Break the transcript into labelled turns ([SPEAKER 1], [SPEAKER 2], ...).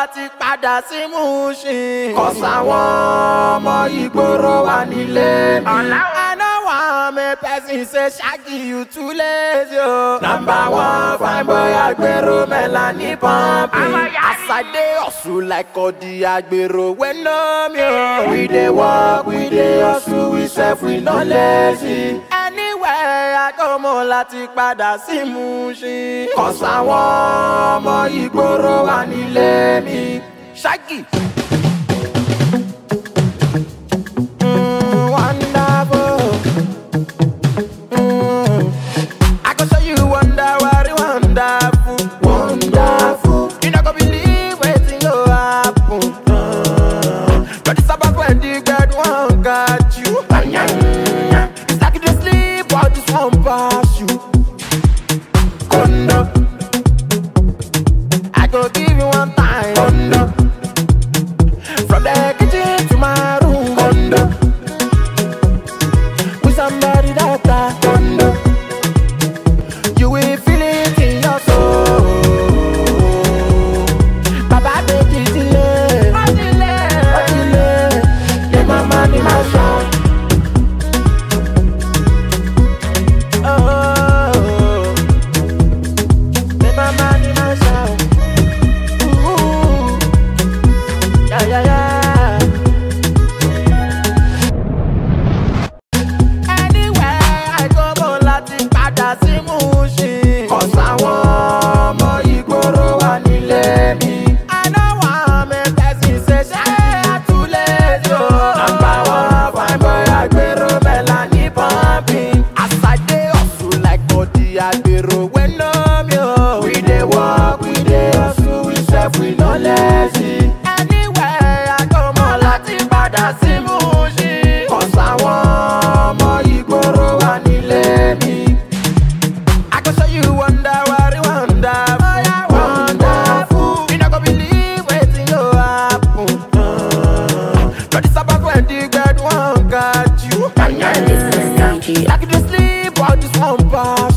[SPEAKER 1] láti padà sí Mushin. Cause àwọn ọmọ ìgboro wà nílé mi. I know one me person say Shaggy you too lazy o. Number one fine boy agbero Melanie pumping. As I dey hustle like Odi agbero wey know me o. We dey work, we dey hustle, we self we no lazy. Anywhere I go mo láti padà sí Mushin. Cause àwọn ọmọ ìgboro wà nílé mi. Shaggy. Wonderful. I can show you wonderful. Wonderful. You not gonna believe wetin go happen. But it's about when the God won't got you. It's like you just sleep while this one pass you. Kondo. I go give you one time. Kondo. From the kitchen to my room. Kondo. With somebody that I Kondo. You will feel it in your soul. Baba baby delay. The mama ni my son. Oh, the mama ni my son. Ooh, yeah. Anywhere I go, mo láti padà sí Mushin. Cause àwọn ọmọ ìgboro wà nílé mi. I know one me person say ṣé àtúlẹ̀ jò. Number one fine boy agbero Melanie pumping. As I dey hustle like Odi agbero wey know me o. We dey work, we dey hustle, we self we no lazy. Anywhere I go mo láti padà sí Mushin. Cause àwọn ọmọ ìgboro wà nílé mi. I can show you wonderful. You not gonna believe wetin go happen. But it's about when the God won't got you. Like you just sleep while this one pass.